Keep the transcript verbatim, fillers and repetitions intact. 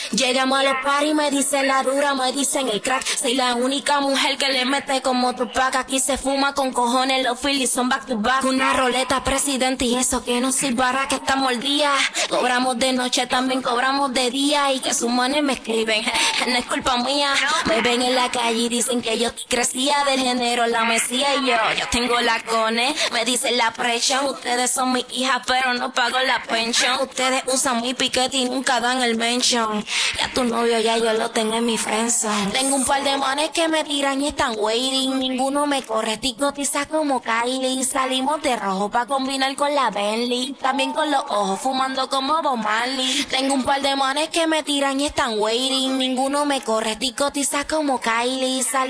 Llegamos a los parties, me dicen la dura, me dicen el crack. Soy la única mujer que le mete como Tupac. Aquí se fuma con cojones, los Phillies son back to back. Una roleta presidente y eso que no soy barra, que estamos al día. Cobramos de noche, también cobramos de día. Y que sus manes me escriben, no es culpa mía. Me ven en la calle y dicen que yo crecía del género, la mesía y yo. Yo tengo la cone, me dicen la presión. Ustedes son mis hijas, pero no pago la pensión. Ustedes usan mi piquete y nunca dan el mention. Ya tu novio ya yo lo tengo en mi friendzone. Tengo un par de manes que me tiran y están waiting. Ninguno me corre, ticotiza como Kylie. Salimos de rojo pa' combinar con la Bentley. También con los ojos fumando como Bob Marley. Tengo un par de manes que me tiran y están waiting. Ninguno me corre, ticotiza como Kylie. Salimos